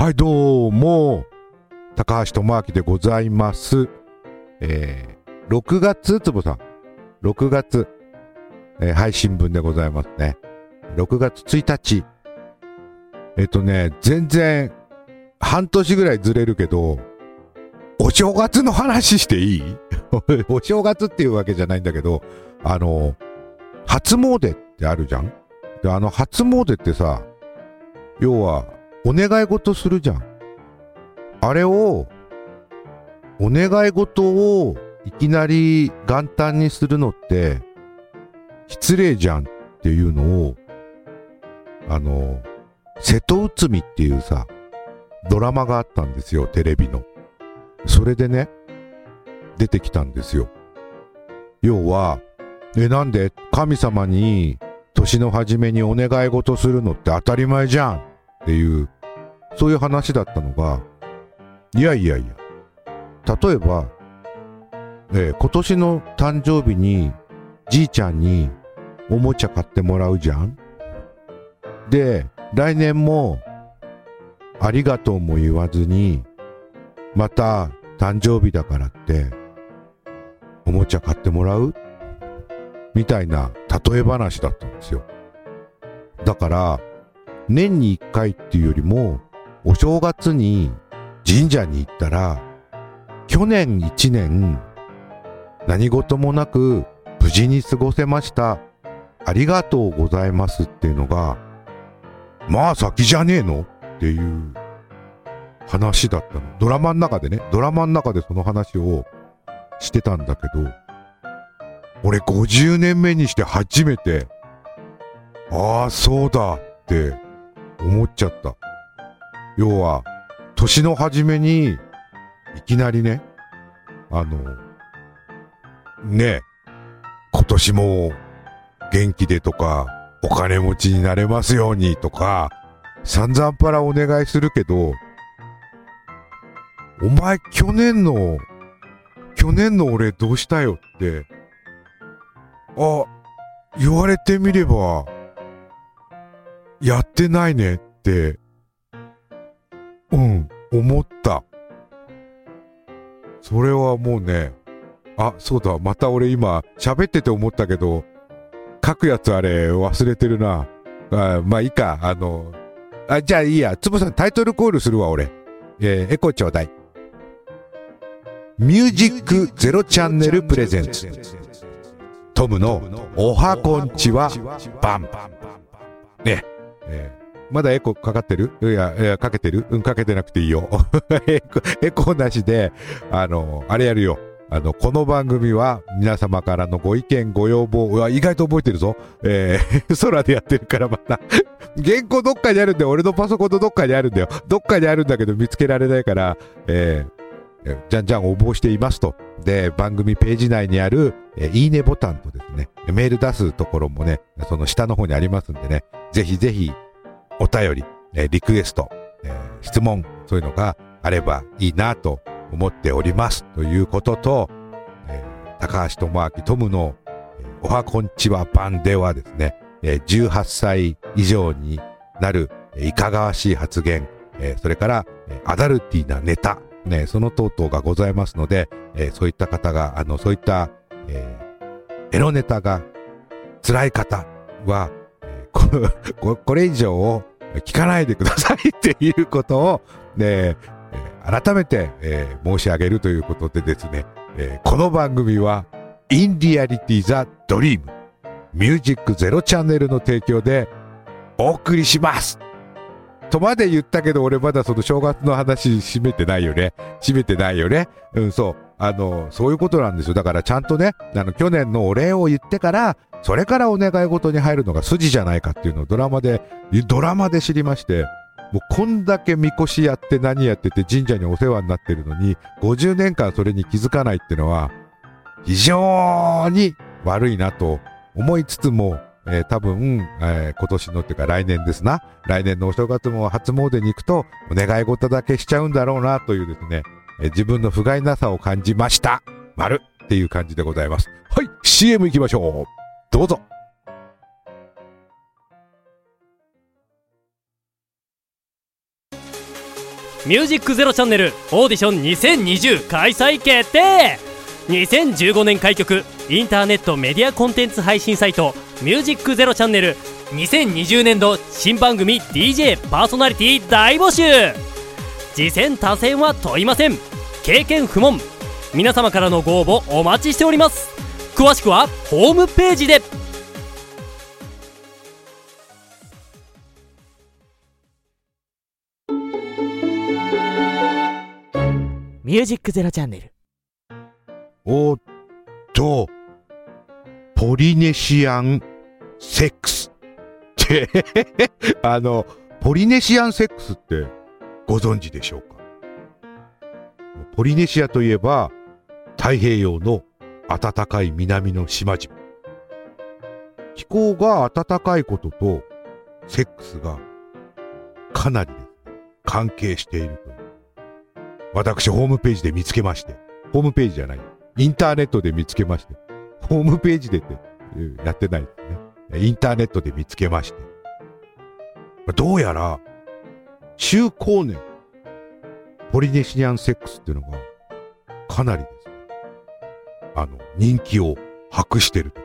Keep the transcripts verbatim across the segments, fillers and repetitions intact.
はい、どうも高橋智明でございます。えー、ろくがつ、つぼさんろくがつ、えー、配信分でございますね。ろくがつついたち、えっとね全然半年ぐらいずれるけど、お正月の話していい？お正月っていうわけじゃないんだけど、あの初詣ってあるじゃん。で、あの初詣ってさ、要はお願い事するじゃん。あれをお願い事をいきなり元旦にするのって失礼じゃんっていうのを、あの瀬戸内海っていうさドラマがあったんですよ、テレビの。それでね出てきたんですよ。要はえなんで神様に年の初めにお願い事するのって当たり前じゃんっていう、そういう話だったのが、いやいやいや、例えば、えー、今年の誕生日にじいちゃんにおもちゃ買ってもらうじゃん。で、来年もありがとうも言わずに、また誕生日だからっておもちゃ買ってもらうみたいな例え話だったんですよ。だから年に一回っていうよりも、お正月に神社に行ったら、去年一年何事もなく無事に過ごせました、ありがとうございますっていうのが、まあ先じゃねえのっていう話だったの。ドラマの中でね、ドラマの中でその話をしてたんだけど、俺ごじゅうねんめにして初めて、ああそうだって思っちゃった。要は年の初めにいきなりね、あのねえ今年も元気でとか、お金持ちになれますようにとか散々パラお願いするけど、お前去年の去年の俺どうしたよって、あ、言われてみればやってないねってうん思った。それはもうね、あ、そうだ、また俺今喋ってて思ったけど、書くやつあれ忘れてるな。あ、まあいいか。あのあ、じゃあいいや、つぼさんタイトルコールするわ俺。えー、エコちょうだい。ミュージックゼロチャンネルプレゼンツトムのおはこんちはバンねえー、まだエコかかってる？いや、いやかけてる？うん、かけてなくていいよ。エコ、エコなしで、あの、あれやるよ。あの、この番組は皆様からのご意見、ご要望、うわ、意外と覚えてるぞ。えー、空でやってるからまた。原稿どっかにあるんだよ。俺のパソコンのどっかにあるんだよ。どっかにあるんだけど見つけられないから、えー、じゃんじゃん応募していますと。で、番組ページ内にある、えー、いいねボタンとですね、メール出すところもね、その下の方にありますんでね、ぜひぜひお便り、えー、リクエスト、えー、質問、そういうのがあればいいなと思っておりますということと、えー、高橋智明トムの、えー、おはこんちは版ではですね、えー、じゅうはっさい以上になる、えー、いかがわしい発言、えー、それから、えー、アダルティなネタ、ね、その等々がございますので、えー、そういった方が、あの、そういった、えー、エロネタが辛い方は、えー、こ, これ以上を聞かないでくださいっていうことを、ね、改めて、えー、申し上げるということでですね、えー、この番組は In Reality The Dream ミュージックゼロチャンネルの提供でお送りしますとまで言ったけど、俺まだその正月の話締めてないよね締めてないよねうんそうあのそういうことなんですよ。だからちゃんとね、あの去年のお礼を言ってからそれからお願い事に入るのが筋じゃないかっていうのをドラマでドラマで知りまして、もうこんだけみこしやって何やってて神社にお世話になってるのにごじゅうねんかんそれに気づかないっていうのは非常に悪いなと思いつつも、えー、多分、えー、今年のっていうか来年ですな、来年のお正月も初詣に行くとお願い事だけしちゃうんだろうなというですね、えー、自分の不甲斐なさを感じました。丸っていう感じでございます。はい、 シーエム 行きましょう。どうぞ。 ミュージックゼロチャンネルオーディションにせんにじゅう開催決定。にせんじゅうごねん開局インターネットメディアコンテンツ配信サイトミュージックゼロチャンネルにせんにじゅうねんど新番組 ディージェー パーソナリティ大募集。次戦他戦は問いません。経験不問。皆様からのご応募お待ちしております。詳しくはホームページで。 ミュージックゼロチャンネル。 おっと、ポリネシアンセックスってあのポリネシアンセックスってご存知でしょうか。ポリネシアといえば太平洋の暖かい南の島々。気候が暖かいこととセックスがかなりですね関係しているという、私ホームページで見つけまして、ホームページじゃない、インターネットで見つけまして、ホームページでってやってないですね。インターネットで見つけまして、どうやら中高年ポリネシアンセックスっていうのがかなりですね、あの人気を博してる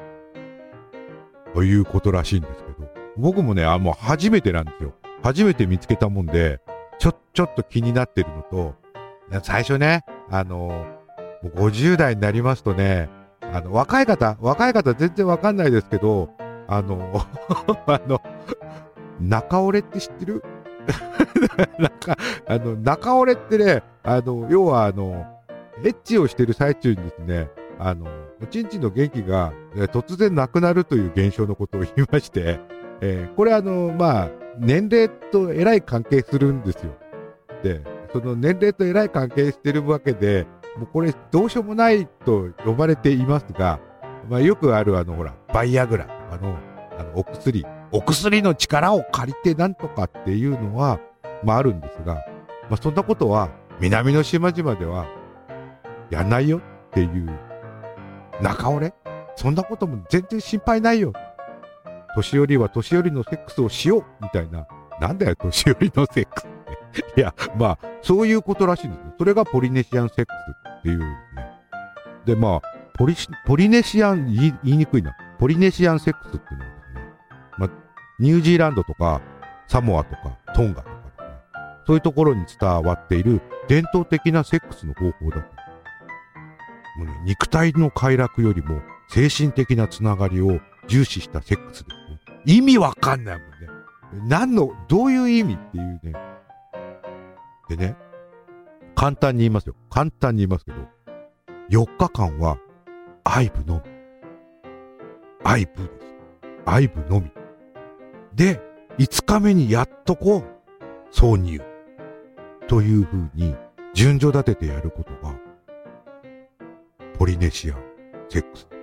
ということらしいんですけど、僕もね、あもう初めてなんですよ。初めて見つけたもんで、ちょちょっと気になってるのと、最初ね、あのもうごじゅう代になりますとね、あの若い方若い方全然わかんないですけど、あのあの中折れって知ってる？なんかあの中折れってね、あの要はあのエッチをしてる最中にですね、あのおちんちんの元気が、え突然なくなるという現象のことを言いまして、えー、これあのまあ年齢とえらい関係するんですよ。で、その年齢とえらい関係してるわけで、もうこれどうしようもないと呼ばれていますが、まあ、よくあるあのほらバイアグラとかのあのお薬お薬の力を借りてなんとかっていうのはまああるんですが、まあ、そんなことは南の島々ではやんないよっていう、中折れそんなことも全然心配ないよ、年寄りは年寄りのセックスをしようみたいな、なんだよ年寄りのセックスっていやまあそういうことらしいんですね。それがポリネシアンセックスっていうんですね。でまあポリポリネシアン言い、言いにくいな、ポリネシアンセックスっていうのはですね、まあ、ニュージーランドとかサモアとかトンガとかですね、そういうところに伝わっている伝統的なセックスの方法だと。もうね、肉体の快楽よりも精神的なつながりを重視したセックスですね。意味わかんないもんね。何のどういう意味っていうね。でね、簡単に言いますよ。簡単に言いますけど、よっかかんは愛撫のみ。愛撫です。愛撫のみ。で、いつかめにやっとこう、挿入。という風に順序立ててやることが、ポリネシアンセックス。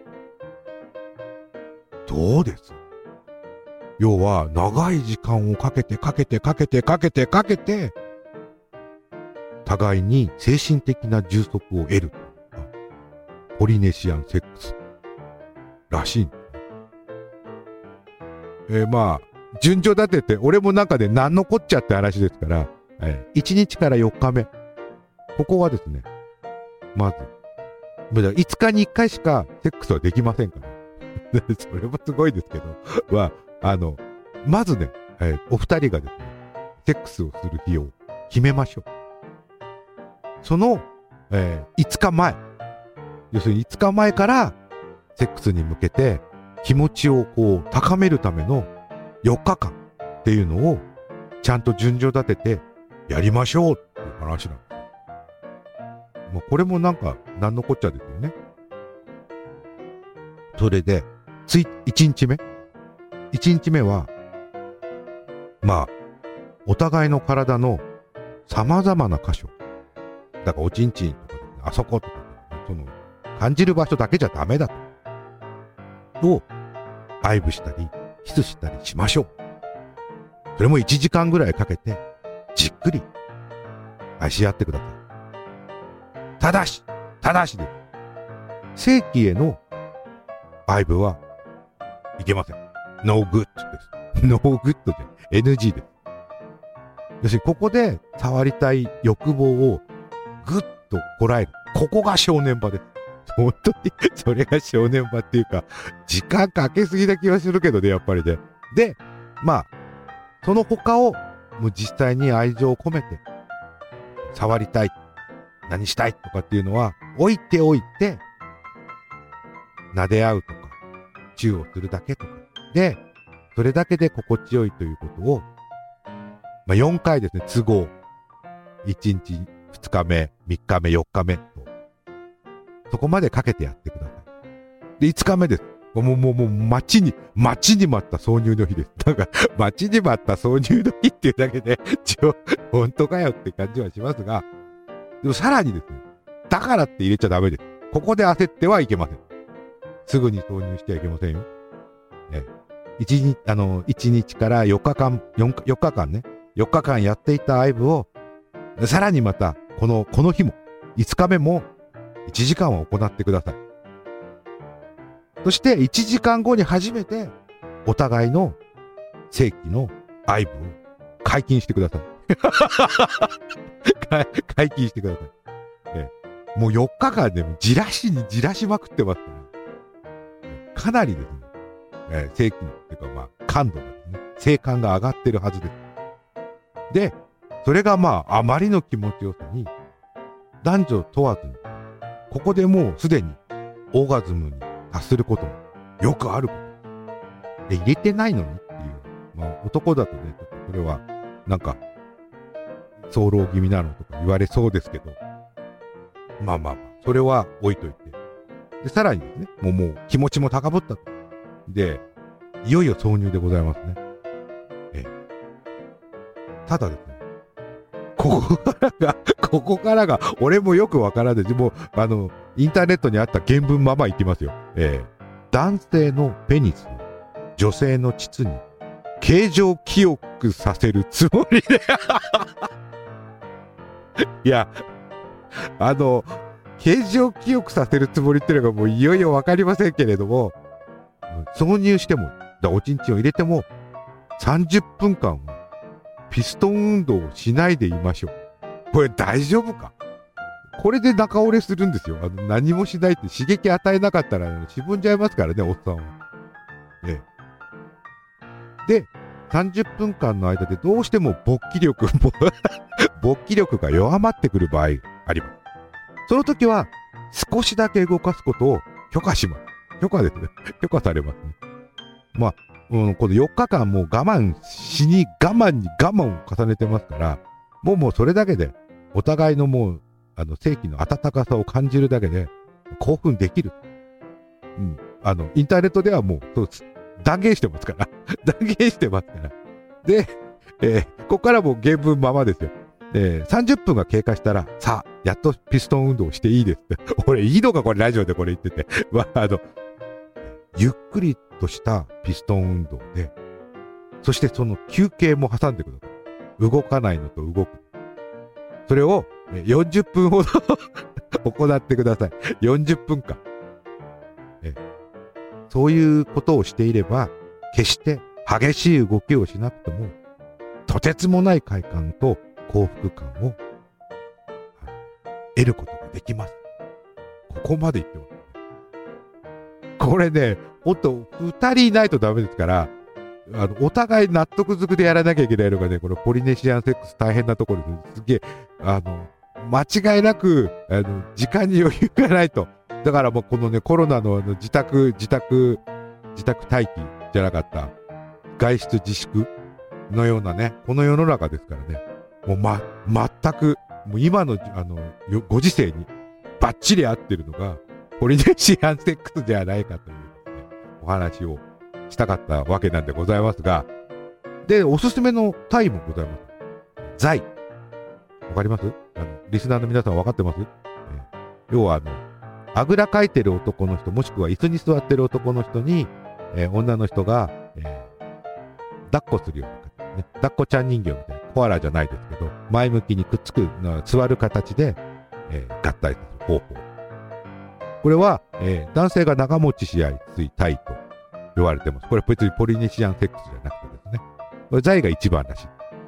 どうです？要は、長い時間をかけてかけてかけてかけてかけて、互いに精神的な充足を得るというか、ポリネシアンセックスらしいんですね。えー、まあ順序立てて、俺も中で何のこっちゃって話ですから、えー、いちにちからよっかめ、ここはですね、まずいつかにいっかいしかセックスはできませんからそれもすごいですけど、まああのまずね、えー、お二人がですねセックスをする日を決めましょう。その、えー、いつかまえ、要するにいつかまえからセックスに向けて気持ちをこう高めるためのよっかかんっていうのをちゃんと順序立ててやりましょうっていう話なんですよ。もうこれもなんか何のこっちゃですよね。それでついいちにちめいちにちめはまあお互いの体の様々な箇所だから、おちんちんとか、ね、あそことか、ね、その感じる場所だけじゃダメだとを愛撫したりキスしたりしましょう。それもいちじかんぐらいかけてじっくり愛し合ってください。ただしただしです性器への愛撫はいけません。ノーグッドです。ノーグッドで エヌジー です。 要するにここで触りたい欲望をぐっとこらえる。ここが正念場です。本当にそれが正念場っていうか、時間かけすぎな気はするけどね、やっぱりね。で、まあ、その他をもう実際に愛情を込めて触りたい、何したいとかっていうのは置いておいて、撫で合うとか、チューをするだけとか。で、それだけで心地よいということを、まあ、よんかいですね、都合。いちにち、ふつかめ、みっかめ、よっかめと。そこまでかけてやってください。で、いつかめです。もう、もう、もう、待ちに、待ちに待った挿入の日です。なんか、待ちに待った挿入の日っていうだけで、ちょ、本当かよって感じはしますが、でもさらにですね、だからって入れちゃダメです。ここで焦ってはいけません。すぐに挿入してはいけませんよ。え、一日、あの、いちにちからよっかかん、よっかかんね、よっかかんやっていた愛撫を、さらにまた、この、この日も、いつかめも、いちじかんは行ってください。そして、いちじかんごに初めて、お互いの正規の愛撫を解禁してください。解禁してください。ええ、もうよっかかんで、ね、じらしにじらしまくってますから、かなりですね、えー、正規のっていうかまあ感度がですね、性感が上がってるはずです。で、それがまああまりの気持ちよさに、男女問わずに、ここでもうすでにオーガズムに達することもよくあること。で、入れてないのにっていう、まあ男だとね、ちょっとそれはなんか、早漏気味なのとか言われそうですけど、まあまあまあ、それは置いといて。で、さらにですね、もうもう気持ちも高ぶったと。で、いよいよ挿入でございますね。ええ。ただですね、ここからが、ここからが、俺もよくわからない。もう、あの、インターネットにあった原文まま言ってますよ。ええ。男性のペニスを女性の膣に形状記憶させるつもりで。いや、あの、形状記憶させるつもりっていうのがもういよいよわかりませんけれども、挿入しても、だおちんちんを入れても、さんじゅっぷんかんピストン運動をしないでいましょう。これ大丈夫か？これで中折れするんですよ。あの何もしないって刺激与えなかったらしぼんじゃいますからね、おっさんは。ね。で、さんじゅっぷんかんの間でどうしても勃起力、勃起力が弱まってくる場合があります。その時は少しだけ動かすことを許可します。許可ですね。許可されますね。まあ、うん、このよっかかんもう我慢しに我慢に我慢を重ねてますから、もうもうそれだけでお互いのもう、あの、性器の温かさを感じるだけで興奮できる。うん。あの、インターネットではもう、そうです。断言してますから。断言してますから。で、えー、ここからもう原文ままですよ。えー、さんじゅっぷんが経過したら、さあ、やっとピストン運動をしていいですって。俺、いいのかこれラジオでこれ言ってて。まあ、あの、ゆっくりとしたピストン運動で、そしてその休憩も挟んでください。動かないのと動く。それをよんじゅっぷんほど行ってください。よんじゅっぷんかん。えそういうことをしていれば、決して激しい動きをしなくても、とてつもない快感と幸福感を得ることができます。ここまで言ってます。これね、ほんと、二人いないとダメですから、あの、お互い納得づくでやらなきゃいけないのがね、このポリネシアンセックス大変なところです。すげえ、あの、間違いなく、あの、時間に余裕がないと。だからもうこのね、コロナのあの自宅、自宅、自宅待機じゃなかった、外出自粛のようなね、この世の中ですからね、もうま、全く、もう今の、あの、ご時世にバッチリ合ってるのが、ポリネシアンセックスではないかという、ね、お話をしたかったわけなんでございますが、で、おすすめのタイもございます。財。わかります？あの、リスナーの皆さんわかってます？えー、要はあの、あぐらかいてる男の人、もしくは椅子に座ってる男の人に、えー、女の人が、えー、抱っこするような形ね。抱っこちゃん人形みたいな、コアラじゃないですけど、前向きにくっつく、座る形で、えー、合体する方法。これは、えー、男性が長持ちしやすいタイと言われてます。これ別にポリネシアンセックスじゃなくてですね。これ財が一番らしい。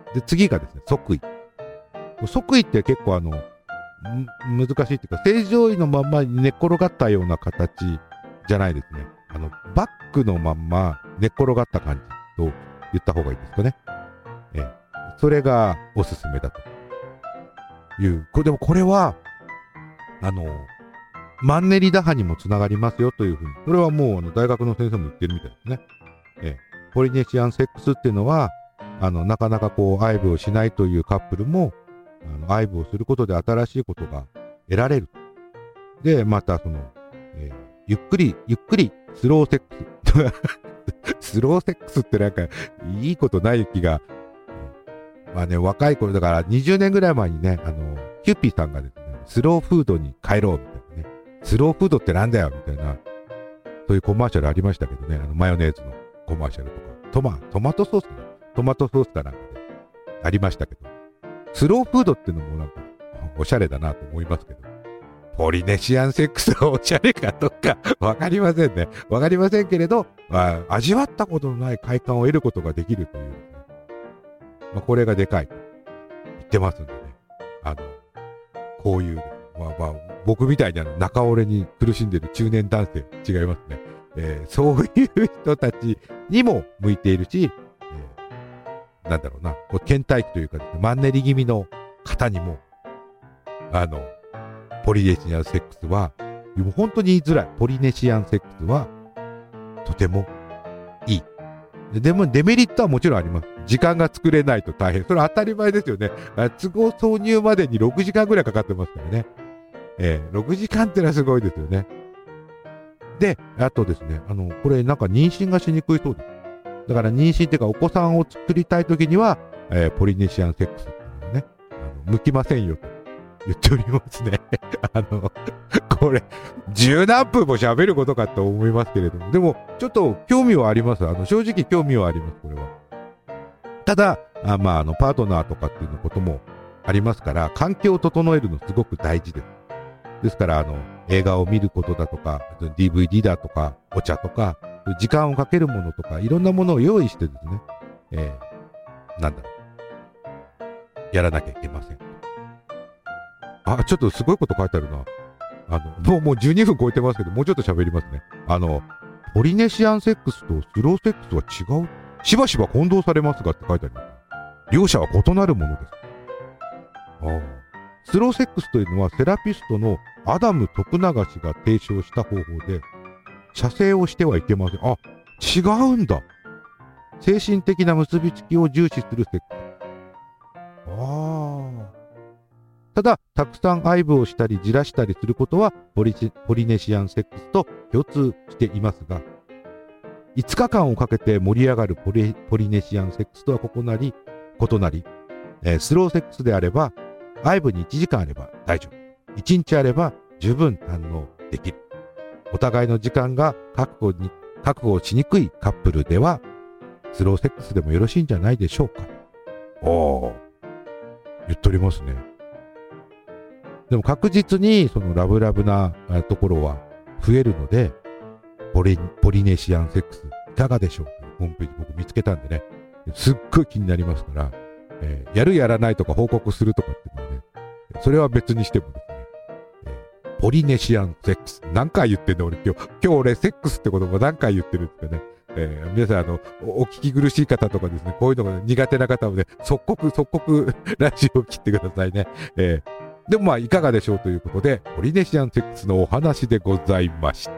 で、次がですね、即位。即位って結構あの、難しいっていうか、正常位のまんま寝っ転がったような形じゃないですね。あの、バックのまんま寝っ転がった感じと言った方がいいですかね。ええ、それがおすすめだという。これでもこれは、あの、マンネリ打破にもつながりますよというふうに。これはもうあの大学の先生も言ってるみたいですね。ええ、ポリネシアンセックスっていうのは、あの、なかなかこう、愛撫をしないというカップルも、あの愛撫をすることで新しいことが得られる。で、またその、えー、ゆっくり、ゆっくり、スローセックス。スローセックスってなんか、いいことない気が、まあね、若い頃だからにじゅうねんぐらい前にね、あの、キューピーさんがですね、スローフードに帰ろうみたいなね、スローフードってなんだよみたいな、そういうコマーシャルありましたけどね、あの、マヨネーズのコマーシャルとか、トマ、トマトソースかなトマトソースかなんかでありましたけど、スローフードっていうのもなんか、おしゃれだなと思いますけど、ポリネシアンセックスはおしゃれかどうかわかりませんね。わかりませんけれど、まあ、味わったことのない快感を得ることができるというですね。まあ、これがでかいと言ってますんでね。あの、こういう、まあまあ、僕みたいにあの中折れに苦しんでいる中年男性、違いますね。えー、そういう人たちにも向いているし、えー、なんだろうな、こう倦怠期というかですね、マンネリ気味の方にも、あの、ポリネシアンセックスは、もう本当に言いづらい。ポリネシアンセックスは、とてもいい。でも、デメリットはもちろんあります。時間が作れないと大変。それは当たり前ですよね。都合挿入までにろくじかんぐらいかかってますからね。えー、ろくじかんってのはすごいですよね。で、あとですね、あの、これなんか妊娠がしにくいそうです。だから妊娠っていうかお子さんを作りたいときには、えー、ポリネシアンセックスっていうのはね、あの向きませんよと言っておりますね。あの、これ、十何分も喋ることかと思いますけれども、でも、ちょっと興味はあります。あの、正直興味はあります、これは。ただ、あまあ、あの、パートナーとかっていうこともありますから、環境を整えるのすごく大事です。ですから、あの、映画を見ることだとか、ディーブイディー だとか、お茶とか、時間をかけるものとか、いろんなものを用意してですね、えー、なんだろう、やらなきゃいけません。あ、ちょっとすごいこと書いてあるな。あの、もう、もうじゅうにふん超えてますけど、もうちょっと喋りますね。あの、ポリネシアンセックスとスローセックスは違う。しばしば混同されますがって書いてあります。両者は異なるものです。ああ。スローセックスというのはセラピストのアダム徳永氏が提唱した方法で、射精をしてはいけません。あ、違うんだ。精神的な結びつきを重視するセックス。ああ。ただ、たくさん愛撫をしたりじらしたりすることはポリ、ポリネシアンセックスと共通していますが、いつかかんをかけて盛り上がるポリ、ポリネシアンセックスとは異なり、異なり、えー、スローセックスであれば、愛撫にいちじかんあれば大丈夫。いちにちあれば十分堪能できる。お互いの時間が確保に、確保しにくいカップルでは、スローセックスでもよろしいんじゃないでしょうか。おー、言っておりますね。でも確実にそのラブラブなところは増えるので、ポリ、ポリネシアンセックスいかがでしょうか。ホームページ僕見つけたんでね、すっごい気になりますから、えー、やるやらないとか報告するとかっていうのはね、それは別にしてもですね、えー、ポリネシアンセックス。何回言ってんの俺今日、今日俺セックスってことも何回言ってるんですかね。えー、皆さんあのお、お聞き苦しい方とかですね、こういうのが苦手な方はね、即刻即刻ラジオを切ってくださいね。えーでもまあいかがでしょうということで、ポリネシアンセックスのお話でございました。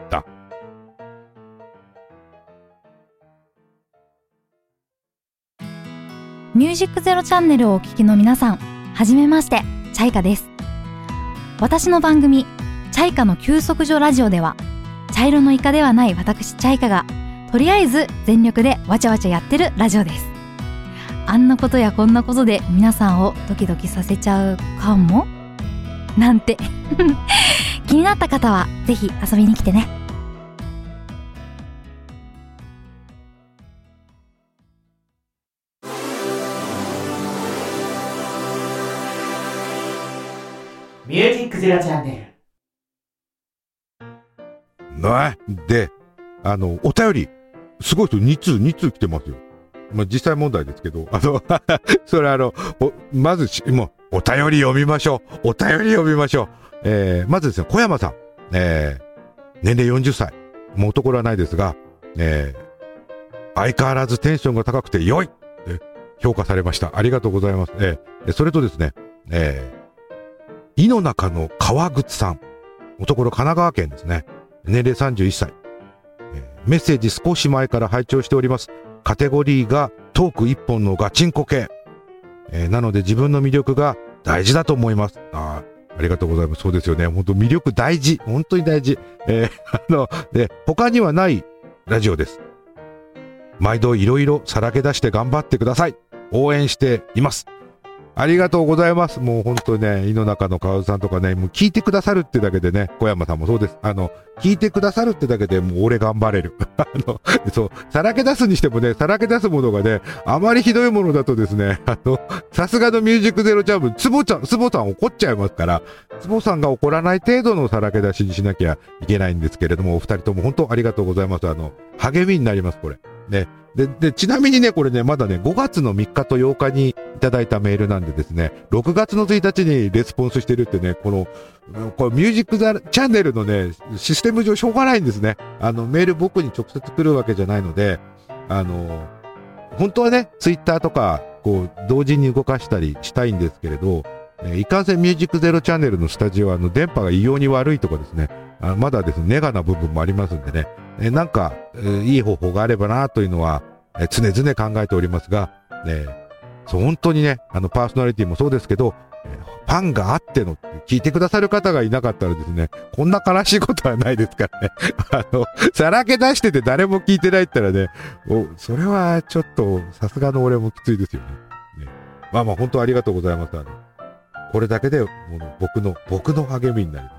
ミュージックゼロチャンネルをお聞きの皆さん、はじめまして、チャイカです。私の番組、チャイカの休息所ラジオでは、茶色のイカではない私チャイカが、とりあえず全力でわちゃわちゃやってるラジオです。あんなことやこんなことで皆さんをドキドキさせちゃうかもなんて気になった方はぜひ遊びに来てね。 ミュージックゼロチャンネル。なで、あの、お便り、すごい人に通、に通来てますよ。 まあ、実際問題ですけど、あの、それあの、まずし、もう、お便り読みましょう。お便り読みましょう。えー、まずですね、小山さん。えー、年齢よんじゅっさい。もう男はないですが、えー、相変わらずテンションが高くて良い。評価されました。ありがとうございます。えー、それとですね、えー、井の中の川口さん。男の神奈川県ですね。年齢さんじゅういっさい。えー、メッセージ少し前から拝聴しております。カテゴリーがトーク一本のガチンコ系。えー、なので自分の魅力が大事だと思います。あありがとうございます。そうですよね。本当魅力大事。本当に大事。えー、あの、で、他にはないラジオです。毎度いろいろさらけ出して頑張ってください。応援しています。ありがとうございます。もう本当にね、井の中の川さんとかね、もう聞いてくださるってだけでね、小山さんもそうです。あの、聞いてくださるってだけでもう俺頑張れる。あの、そう、さらけ出すにしてもね、さらけ出すものがね、あまりひどいものだとですね、あの、さすがのミュージックゼロチャーム、つぼちゃん、つぼさん怒っちゃいますから、つぼさんが怒らない程度のさらけ出しにしなきゃいけないんですけれども、お二人とも本当ありがとうございます。あの、励みになります、これ。ね。で、で、ちなみにね、これね、まだね、ごがつのみっかとようかにいただいたメールなんでですね、ろくがつのついたちにレスポンスしてるってね、この、これミュージックザチャンネルのね、システム上しょうがないんですね。あの、メール僕に直接来るわけじゃないので、あの、本当はね、ツイッターとか、こう、同時に動かしたりしたいんですけれど、えー、いかんせんミュージックゼロチャンネルのスタジオは、あの、電波が異様に悪いとかですね、あまだですね、ネガな部分もありますんでね、えー、なんか、えー、いい方法があればなというのは、えー、常々考えておりますが、えー、そう、本当にね、あの、パーソナリティもそうですけど、えー、ファンがあっての、聞いてくださる方がいなかったらですね、こんな悲しいことはないですからね。あの、さらけ出してて誰も聞いてないったらね、お、それはちょっと、さすがの俺もきついですよね。ね、まあまあ、本当ありがとうございます。あの、これだけで、もう僕の、僕の励みになります。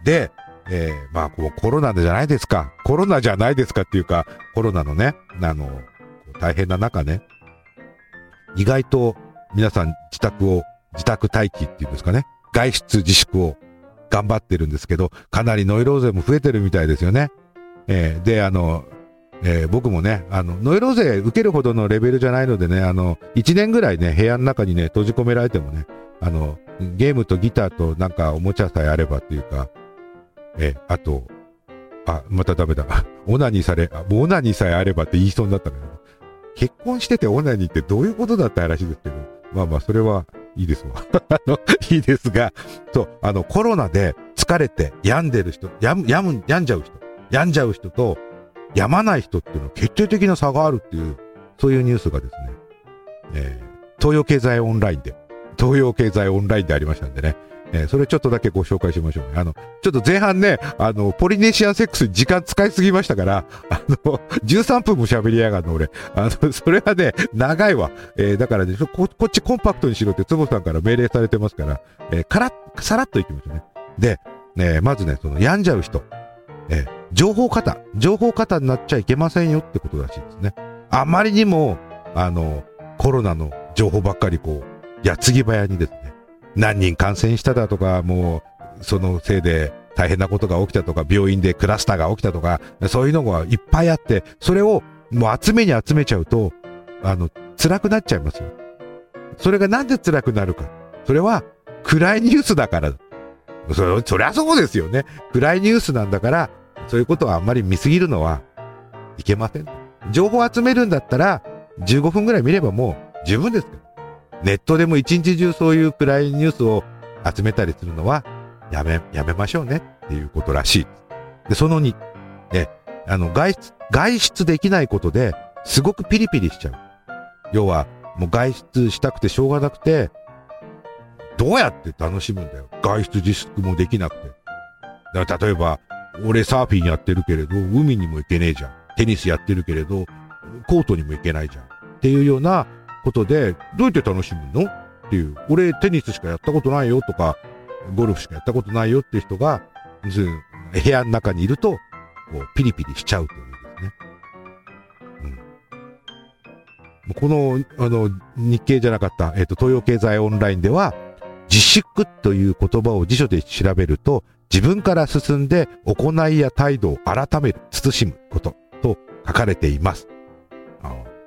で、えー、まあ、こうコロナじゃないですか。コロナじゃないですかっていうか、コロナのね、あの、大変な中ね、意外と皆さん自宅を、自宅待機っていうんですかね、外出自粛を頑張ってるんですけど、かなりノイローゼも増えてるみたいですよね。えー、で、あの、えー、僕もね、あの、ノイローゼ受けるほどのレベルじゃないのでね、あの、一年ぐらいね、部屋の中にね、閉じ込められてもね、あの、ゲームとギターとなんかおもちゃさえあればっていうか、えー、あと、あ、またダメだ。オナニーされ、もうオナニーさえあればって言いそうになったんだけど、結婚しててオナニーってどういうことだった話ですけど、まあまあ、それはいいですわ。あの、いいですが、そう、あの、コロナで疲れて病んでる人、やむ、やむ、病んじゃう人、病んじゃう人と、病まない人っていうのは決定的な差があるっていう、そういうニュースがですね、えー、東洋経済オンラインで、東洋経済オンラインでありましたんでね、えー、それちょっとだけご紹介しましょうね。あの、ちょっと前半ね、あの、ポリネシアンセックスに時間使いすぎましたから、あの、じゅうさんぷんも喋りやがるの、俺。あの、それはね、長いわ。えー、だからね、こ、こっちコンパクトにしろって、つぼさんから命令されてますから、えー、からっ、さらっといきましょうね。で、えー、まずね、その、病んじゃう人。えー、情報過多。情報過多になっちゃいけませんよってことらしいですね。あまりにも、あの、コロナの情報ばっかりこう、矢継ぎ早にですね、何人感染しただとか、もう、そのせいで大変なことが起きたとか、病院でクラスターが起きたとか、そういうのがいっぱいあって、それをもう集めに集めちゃうと、あの、辛くなっちゃいますよ。それがなんで辛くなるか。それは、暗いニュースだからだ。そ、そりゃそうですよね。暗いニュースなんだから、そういうことはあんまり見すぎるのはいけません。情報を集めるんだったら、じゅうごふんぐらい見ればもう十分ですから。ネットでも一日中そういう暗いニュースを集めたりするのはやめ、やめましょうねっていうことらしい。で、そのに、え、あの、外出、外出できないことですごくピリピリしちゃう。要は、もう外出したくてしょうがなくて、どうやって楽しむんだよ。外出自粛もできなくて。だから例えば、俺サーフィンやってるけれど、海にも行けねえじゃん。テニスやってるけれど、コートにも行けないじゃん。っていうような、ことで、どうやって楽しむのっていう。俺テニスしかやったことないよとか、ゴルフしかやったことないよっていう人が、部屋の中にいると、こう、ピリピリしちゃうというですね。うん。この、あの、日経じゃなかった、えっと、東洋経済オンラインでは、自粛という言葉を辞書で調べると、自分から進んで行いや態度を改める、慎むことと書かれています。あ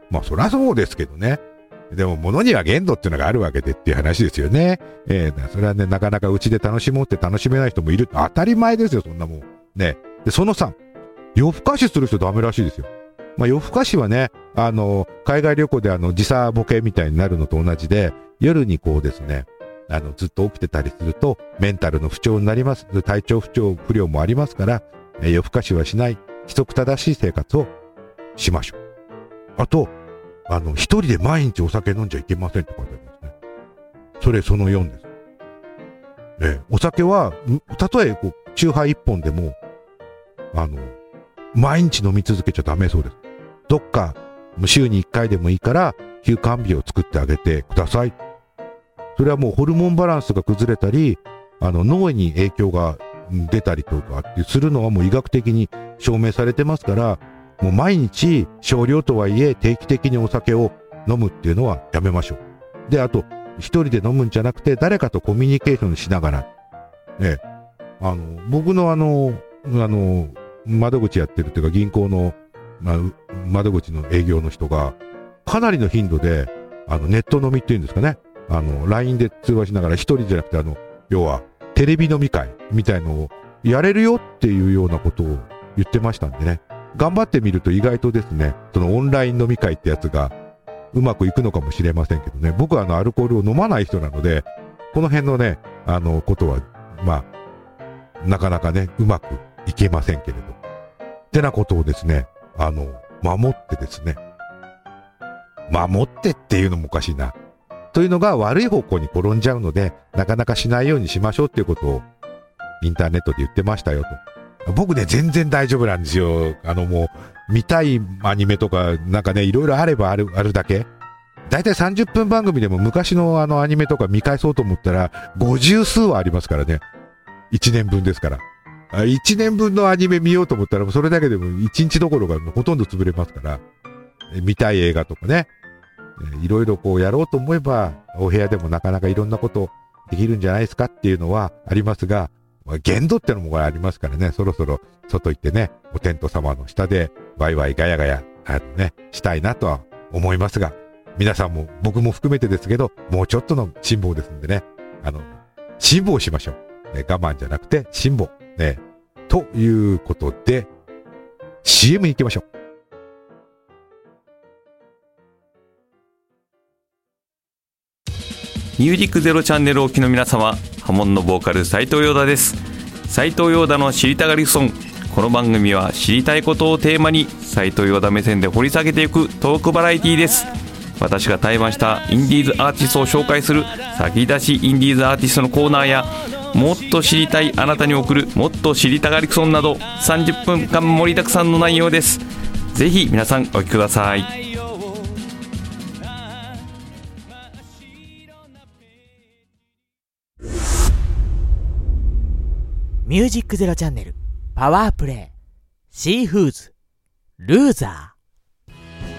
まあそりゃそうですけどね。でも物には限度っていうのがあるわけでっていう話ですよね。えー、それはね、なかなかうちで楽しもうって楽しめない人もいる。当たり前ですよ、そんなもん。ね。で、そのさん、夜更かしする人ダメらしいですよ。まあ夜更かしはね、あの、海外旅行であの、時差ボケみたいになるのと同じで、夜にこうですね、あの、ずっと起きてたりすると、メンタルの不調になります。体調不調、不良もありますから、えー、夜更かしはしない、規則正しい生活をしましょう。あと、あの、一人で毎日お酒飲んじゃいけませんって書いてありますね。それそのよんです。えー、お酒は、たとえ、こう、チューハイ一本でも、あの、毎日飲み続けちゃダメそうです。どっか、週に一回でもいいから、休肝日を作ってあげてください。それはもうホルモンバランスが崩れたり、あの、脳に影響が出たりとかってするのはもう医学的に証明されてますから、もう毎日少量とはいえ定期的にお酒を飲むっていうのはやめましょう。で、あと、一人で飲むんじゃなくて誰かとコミュニケーションしながら、ね、あの、僕のあの、あの、窓口やってるっていうか銀行の、まあ、窓口の営業の人が、かなりの頻度で、あの、ネット飲みっていうんですかね。あの、ライン で通話しながら一人じゃなくて、あの、要は、テレビ飲み会みたいのをやれるよっていうようなことを言ってましたんでね。頑張ってみると意外とですね、そのオンライン飲み会ってやつがうまくいくのかもしれませんけどね。僕はあの、アルコールを飲まない人なので、この辺のね、あの、ことは、まあ、なかなかね、うまくいけませんけれど。ってなことをですね、あの、守ってですね、守ってっていうのもおかしいな。というのが悪い方向に転んじゃうので、なかなかしないようにしましょうっていうことをインターネットで言ってましたよと。僕ね、全然大丈夫なんですよ。あのもう、見たいアニメとか、なんかね、いろいろあればある、あるだけ。だいたいさんじゅっぷん番組でも昔のあのアニメとか見返そうと思ったら、ごじゅう数はありますからね。いちねんぶんですから。いちねんぶんのアニメ見ようと思ったら、それだけでもいちにちどころかほとんど潰れますから。見たい映画とかね。いろいろこうやろうと思えば、お部屋でもなかなかいろんなことできるんじゃないですかっていうのはありますが、限度ってのもありますからね、そろそろ外行ってね、お天道様の下でワイワイガヤガヤ、あのね、したいなとは思いますが、皆さんも僕も含めてですけど、もうちょっとの辛抱ですんでね、あの、辛抱しましょう。ね、我慢じゃなくて辛抱。ね、ということで、シーエム に行きましょう。 ミュージックゼロチャンネルをお聞きの皆様、ハモンのボーカル斉藤陽太です。斉藤陽太の知りたがりソン。この番組は知りたいことをテーマに斉藤陽太目線で掘り下げていくトークバラエティです。私が対バンしたインディーズアーティストを紹介する先出しインディーズアーティストのコーナーや、もっと知りたいあなたに送るもっと知りたがりソンなどさんじゅっぷんかん盛りだくさんの内容です。ぜひ皆さんお聞きください。 ミュージックゼロチャンネルパワープレイシーフーズルーザー。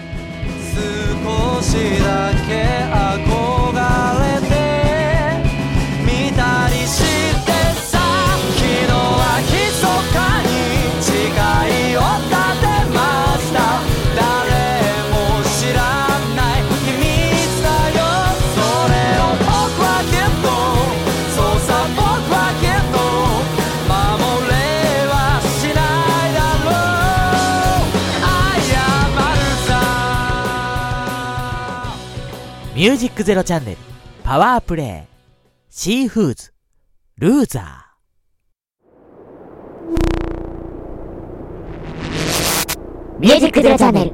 少しだけ憧れてみたりしてさ、昨日は密かに誓いを立てました。誰も知らない秘密だよ、それを僕はきっと、そうさ僕はきっと守れはしないだろう。謝るさ。ミュージックゼロチャンネルパワープレイシーフーズルーザー。 ミュージックゼロチャンネル。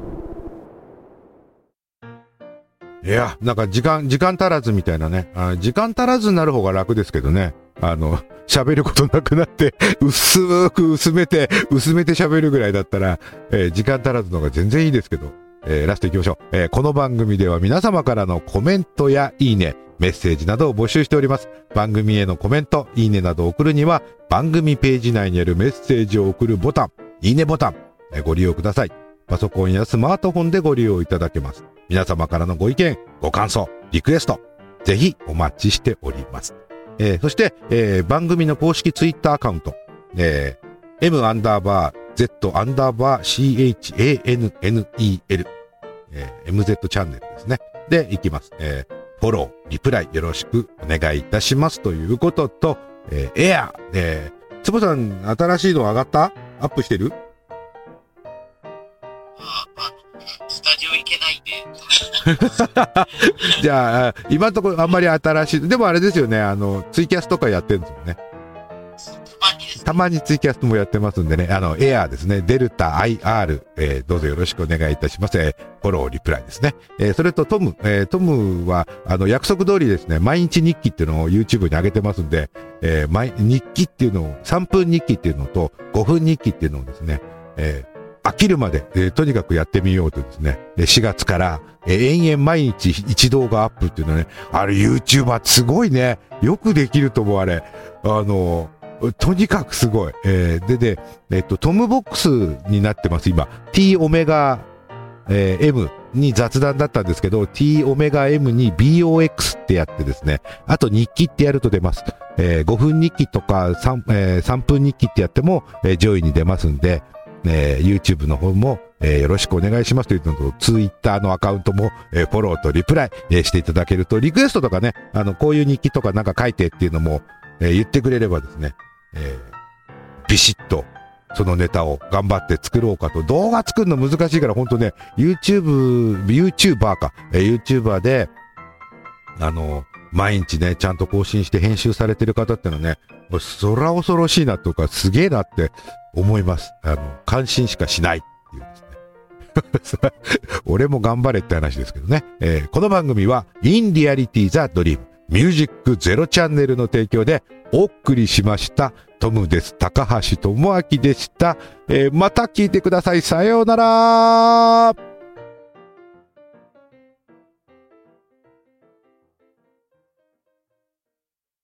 いや、なんか時間、時間足らずみたいなね。あ、時間足らずになる方が楽ですけどね。あの、喋ることなくなって、薄く薄めて、薄めて喋るぐらいだったら、えー、時間足らずの方が全然いいですけど、えー、ラスト行きましょう。えー、この番組では皆様からのコメントやいいね、メッセージなどを募集しております。番組へのコメント、いいねなどを送るには、番組ページ内にあるメッセージを送るボタン、いいねボタン、えー、ご利用ください。パソコンやスマートフォンでご利用いただけます。皆様からのご意見、ご感想、リクエスト、ぜひお待ちしております。えー、そして、えー、番組の公式ツイッターアカウント、えー、M アンダーバー Z アンダーバー CHANNEL、 えー、エムゼット チャンネルですね。で、いきます。えー、フォロー、リプライよろしくお願いいたしますということと、えー、エア、えー、つぼさん、新しいの上がった？アップしてる？ スタジオ行けないんで。 じゃあ、今のところあんまり新しい。でもあれですよね、あの、ツイキャスとかやってるんですよね。 たまにですね。 たまにツイキャスもやってますんでね、あの、エアーですね、デルタ アイアール、えー、どうぞよろしくお願いいたします。えー、フォロー、リプライですね。えー、それとトム、えー、トムは、あの、約束通りですね、毎日日記っていうのを YouTube に上げてますんで、えー、毎、日記っていうのを、さんぷん日記っていうのと、ごふん日記っていうのをですね、えー、飽きるまで、えー、とにかくやってみようとですね、しがつから、えー、延々毎日一動画アップっていうのはね、あれ YouTuber すごいね、よくできると思うあれ。あの、とにかくすごい。えー、でで、えっと、トムボックスになってます、今。T オメガ、えー、M に雑談だったんですけど、T オメガ M に ビーオーエックス ってやってですね、あと日記ってやると出ます。えー、ごふん日記とか 3,、えー、さんぷん日記ってやっても、えー、上位に出ますんで、えー、YouTube の方も、えー、よろしくお願いしますというのと、Twitter のアカウントも、えー、フォローとリプライ、えー、していただけると、リクエストとかね、あの、こういう日記とかなんか書いてっていうのも、えー、言ってくれればですね、えー、ビシッと、そのネタを頑張って作ろうかと。動画作るの難しいから、ほんとね、YouTube、YouTuber か、えー、YouTuber で、あの、毎日ね、ちゃんと更新して編集されてる方ってのはね、そら恐ろしいなとか、すげえなって思います。あの、感心しかしないっていうですね。俺も頑張れって話ですけどね。えー、この番組は、In Reality the Dream、ミュージックゼロチャンネルの提供でお送りしました。トムです。高橋智明でした。えー、また聞いてください。さようなら。